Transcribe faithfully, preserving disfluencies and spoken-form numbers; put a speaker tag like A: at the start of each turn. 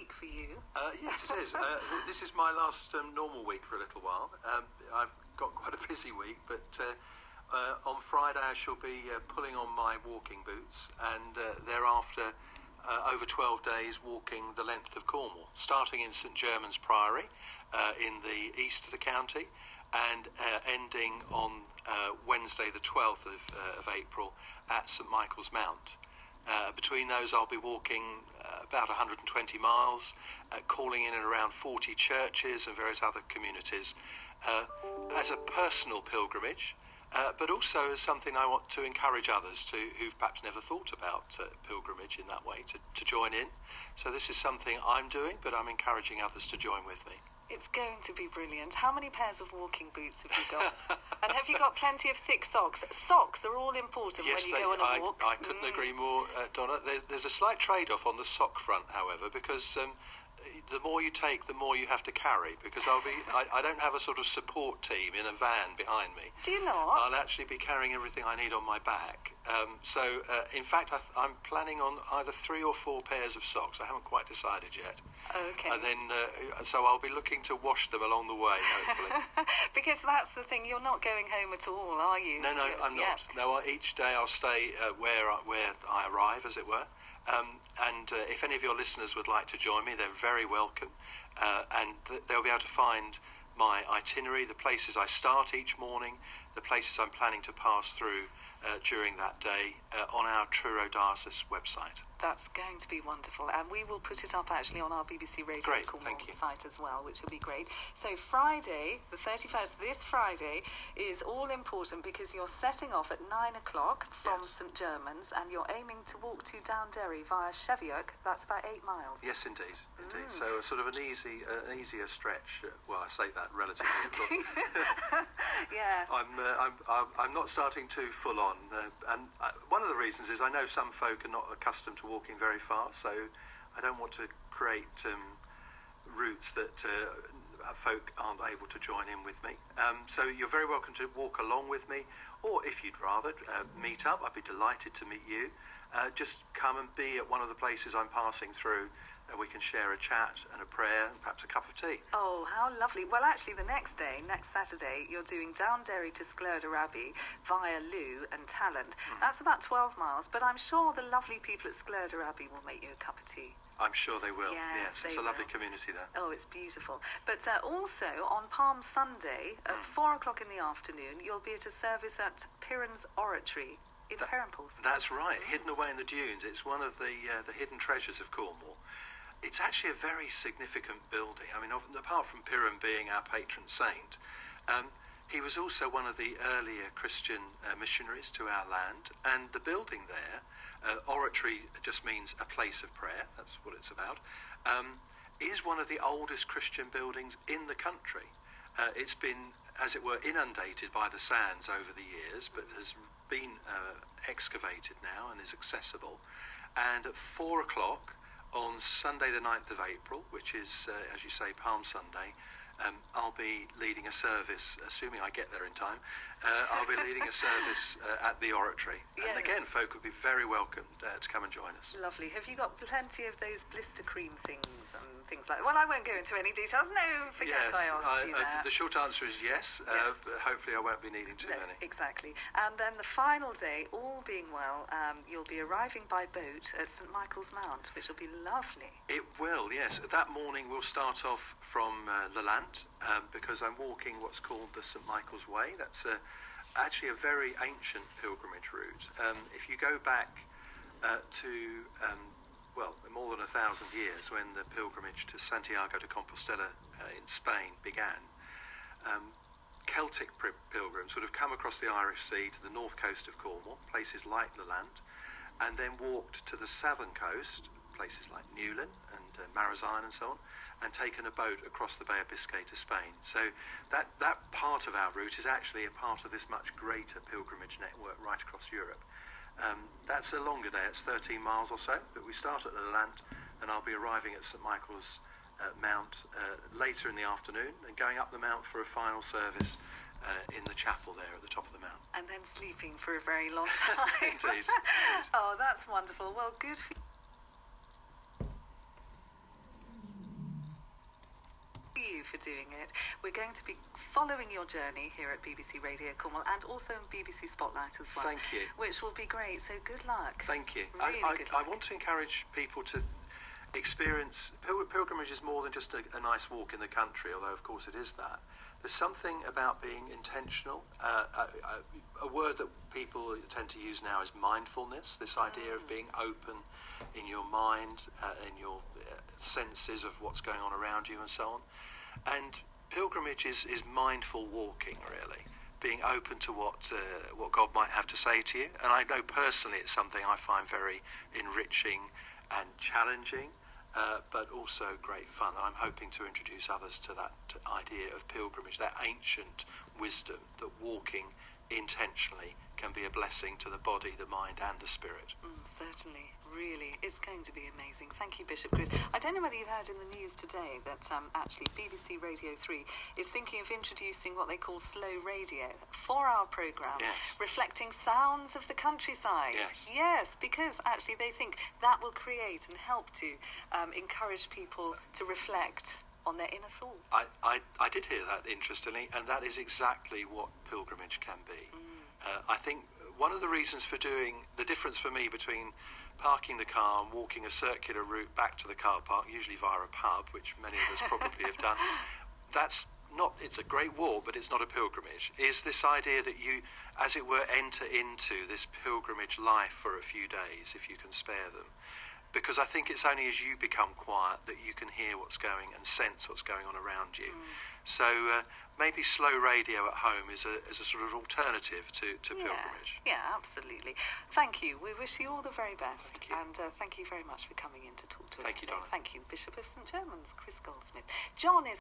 A: week for you.
B: Uh, yes, it is. Uh, th- this is my last um, normal week for a little while. Um, I've got quite a busy week, but uh, uh, on Friday I shall be uh, pulling on my walking boots, and uh, thereafter uh, over twelve days walking the length of Cornwall, starting in St Germans Priory uh, in the east of the county, and uh, ending on uh, Wednesday the twelfth of, uh, of April at St Michael's Mount. Uh, between those I'll be walking uh, about one hundred twenty miles, uh, calling in and around forty churches and various other communities uh, as a personal pilgrimage, uh, but also as something I want to encourage others to who've perhaps never thought about uh, pilgrimage in that way to, to join in. So this is something I'm doing, but I'm encouraging others to join with me.
A: It's going to be brilliant. How many pairs of walking boots have you got? And have you got plenty of thick socks? Socks are all important
B: yes,
A: when you
B: they,
A: go on a
B: I,
A: walk.
B: I couldn't mm. agree more, uh, Donna. There's, there's a slight trade-off on the sock front, however, because um, the more you take, the more you have to carry, because I'll be, I, I don't have a sort of support team in a van behind me.
A: Do you not?
B: I'll actually be carrying everything I need on my back. Um, so, uh, in fact, I th- I'm planning on either three or four pairs of socks. I haven't quite decided yet.
A: Okay.
B: And then, uh, so I'll be looking to wash them along the way, hopefully.
A: Because that's the thing, you're not going home at all, are you?
B: No, no, I'm not. Yeah. No, I, each day I'll stay uh, where, I, where I arrive, as it were. Um, and uh, if any of your listeners would like to join me, they're very welcome. Uh, and th- they'll be able to find my itinerary, the places I start each morning, the places I'm planning to pass through uh, during that day uh, on our Truro Diocese website.
A: That's going to be wonderful, and we will put it up actually on our B B C Radio
B: great,
A: Cornwall site as well, which will be great. So Friday, the thirty-first, this Friday, is all important because you're setting off at nine o'clock from
B: yes.
A: St Germans, and you're aiming to walk to Downderry via Cheviot. That's about eight miles.
B: Yes, indeed, indeed.
A: Mm.
B: So sort of an easy, uh, an easier stretch. Uh, well, I say that relatively.
A: Yes.
B: I'm, uh, I'm, I'm, I'm not starting too full on, uh, and uh, one of the reasons is I know some folk are not accustomed to walking very far, so I don't want to create um, routes that uh, folk aren't able to join in with me. Um, so you're very welcome to walk along with me, or if you'd rather uh, meet up, I'd be delighted to meet you. Uh, just come and be at one of the places I'm passing through, and we can share a chat and a prayer and perhaps a cup of tea.
A: Oh, how lovely. Well, actually, the next day, next Saturday, you're doing Downderry to Sklerder Abbey via Looe and Talland. Mm. That's about twelve miles, but I'm sure the lovely people at Sklerder Abbey will make you a cup of tea.
B: I'm sure they will.
A: Yes,
B: yes
A: they
B: it's a
A: will.
B: lovely community there.
A: Oh, it's beautiful. But uh, also, on Palm Sunday, at mm. four o'clock in the afternoon, you'll be at a service at Piran's Oratory in that, Perranporth.
B: That's right, hidden away in the dunes. It's one of the uh, the hidden treasures of Cornwall. It's actually a very significant building. I mean, apart from Piran being our patron saint, um, he was also one of the earlier Christian uh, missionaries to our land. And the building there, uh, oratory just means a place of prayer, that's what it's about, um, is one of the oldest Christian buildings in the country. Uh, it's been, as it were, inundated by the sands over the years, but has been uh, excavated now and is accessible. And at four o'clock, on Sunday the ninth of April, which is, uh, as you say, Palm Sunday, um, I'll be leading a service, assuming I get there in time, uh, I'll be leading a service uh, at the oratory.
A: Yes.
B: And again, folk will be very welcome uh, to come and join us.
A: Lovely. Have you got plenty of those blister cream things and things like that? Well, I won't go into any details. No, forget
B: yes,
A: I asked
B: I,
A: you
B: uh,
A: that.
B: The short answer is yes.
A: yes.
B: Uh, but hopefully I won't be needing too
A: no,
B: many.
A: Exactly. And then the final day, all being well, um, you'll be arriving by boat at St Michael's Mount, which will be lovely.
B: It will, yes. That morning we'll start off from uh, Lelant, um, because I'm walking what's called the St Michael's Way. That's a actually a very ancient pilgrimage route. Um, if you go back uh, to, um, well, more than a thousand years when the pilgrimage to Santiago de Compostela uh, in Spain began, um, Celtic pilgrims would have come across the Irish Sea to the north coast of Cornwall, places like Lelant, and then walked to the southern coast, places like Newlyn and uh, Marazion and so on, and taken a boat across the Bay of Biscay to Spain. So that, that part of our route is actually a part of this much greater pilgrimage network right across Europe. Um, that's a longer day, it's thirteen miles or so, but we start at Lelant, and I'll be arriving at St Michael's uh, Mount uh, later in the afternoon, and going up the mount for a final service uh, in the chapel there at the top of the mount.
A: And then sleeping for a very long time.
B: Indeed.
A: Oh, that's wonderful. Well, good for you. doing it. We're going to be following your journey here at B B C Radio Cornwall and also in B B C Spotlight as well.
B: Thank you.
A: Which will be great, so good luck.
B: Thank you.
A: Really
B: I, I,
A: good
B: I
A: luck.
B: want to encourage people to experience pil- pilgrimage is more than just a, a nice walk in the country, although of course it is that. There's something about being intentional. Uh, a, a, a word that people tend to use now is mindfulness, this idea of being open in your mind, uh, in your uh, senses of what's going on around you and so on. And pilgrimage is, is mindful walking, really, being open to what uh, what God might have to say to you. And I know personally it's something I find very enriching and challenging, uh, but also great fun. I'm hoping to introduce others to that idea of pilgrimage, that ancient wisdom that walking intentionally can be a blessing to the body, the mind and the spirit.
A: Mm, certainly, really. It's going to be amazing. Thank you, Bishop Chris. I don't know whether you've heard in the news today that um, actually B B C Radio three is thinking of introducing what they call slow radio, a four-hour programme
B: Yes.
A: reflecting sounds of the countryside.
B: Yes.
A: Yes, because actually they think that will create and help to um, encourage people to reflect on their inner thoughts.
B: I, I, I did hear that, interestingly, and that is exactly what pilgrimage can be.
A: Mm.
B: Uh, I think one of the reasons for doing, the difference for me between parking the car and walking a circular route back to the car park, usually via a pub, which many of us probably have done, that's not, it's a great walk, but it's not a pilgrimage, is this idea that you, as it were, enter into this pilgrimage life for a few days, if you can spare them. Because I think it's only as you become quiet that you can hear what's going and sense what's going on around you. Mm. So uh, maybe slow radio at home is a, is a sort of alternative to, to
A: yeah.
B: pilgrimage.
A: Yeah, absolutely. Thank you. We wish you all the very best.
B: Thank you.
A: And uh, thank you very much for coming in to talk to us
B: Thank you,
A: today.
B: Donna.
A: Thank you, Bishop of St Germans, Chris Goldsmith. John is